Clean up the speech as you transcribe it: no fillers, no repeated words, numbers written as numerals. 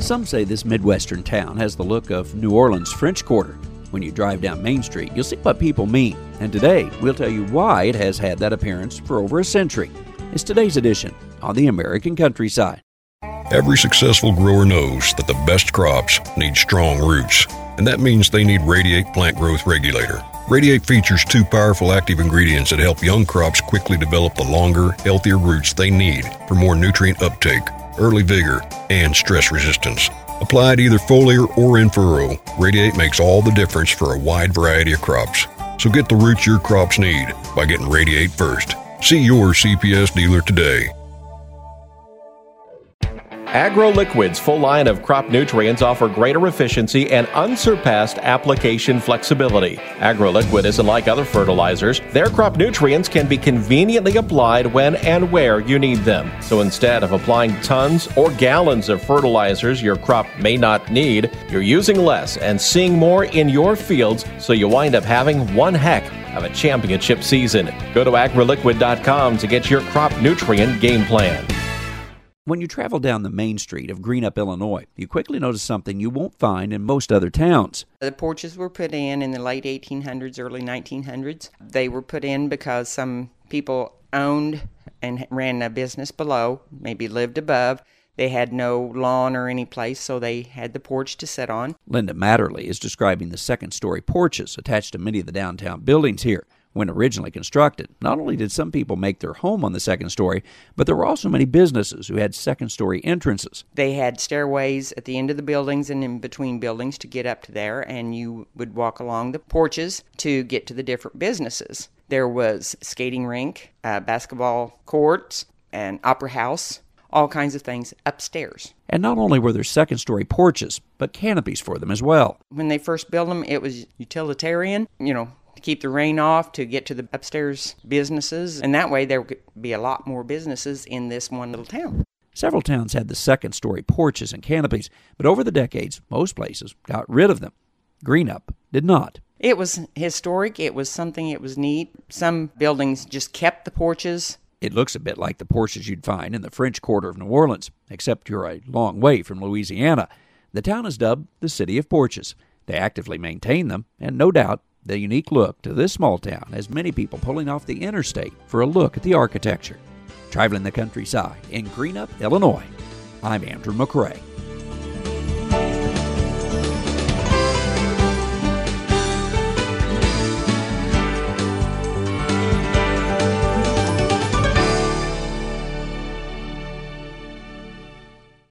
Some say this Midwestern town has the look of New Orleans' French Quarter. When you drive down Main Street, you'll see what people mean. And today, we'll tell you why it has had that appearance for over a century. It's today's edition on the American Countryside. Every successful grower knows that the best crops need strong roots, and that means they need Radiate Plant Growth Regulator. Radiate features two powerful active ingredients that help young crops quickly develop the longer, healthier roots they need for more nutrient uptake, early vigor, and stress resistance. Applied either foliar or in furrow, Radiate makes all the difference for a wide variety of crops. So get the roots your crops need by getting Radiate first. See your CPS dealer today. AgroLiquid's full line of crop nutrients offer greater efficiency and unsurpassed application flexibility. AgroLiquid isn't like other fertilizers. Their crop nutrients can be conveniently applied when and where you need them. So instead of applying tons or gallons of fertilizers your crop may not need, you're using less and seeing more in your fields, so you wind up having one heck of a championship season. Go to agroliquid.com to get your crop nutrient game plan. When you travel down the main street of Greenup, Illinois, you quickly notice something you won't find in most other towns. The porches were put in the late 1800s, early 1900s. They were put in because some people owned and ran a business below, maybe lived above. They had no lawn or any place, so they had the porch to sit on. Linda Matterly is describing the second-story porches attached to many of the downtown buildings here. When originally constructed, not only did some people make their home on the second story, but there were also many businesses who had second-story entrances. They had stairways at the end of the buildings and in between buildings to get up to there, and you would walk along the porches to get to the different businesses. There was skating rink, basketball courts, and opera house, all kinds of things upstairs. And not only were there second-story porches, but canopies for them as well. When they first built them, it was utilitarian, to keep the rain off, to get to the upstairs businesses, and that way there could be a lot more businesses in this one little town. Several towns had the second-story porches and canopies, but over the decades, most places got rid of them. Greenup did not. It was historic. It was something, it was neat. Some buildings just kept the porches. It looks a bit like the porches you'd find in the French Quarter of New Orleans, except you're a long way from Louisiana. The town is dubbed the City of Porches. They actively maintain them, and no doubt, the unique look to this small town has many people pulling off the interstate for a look at the architecture. Traveling the countryside in Greenup, Illinois, I'm Andrew McRae.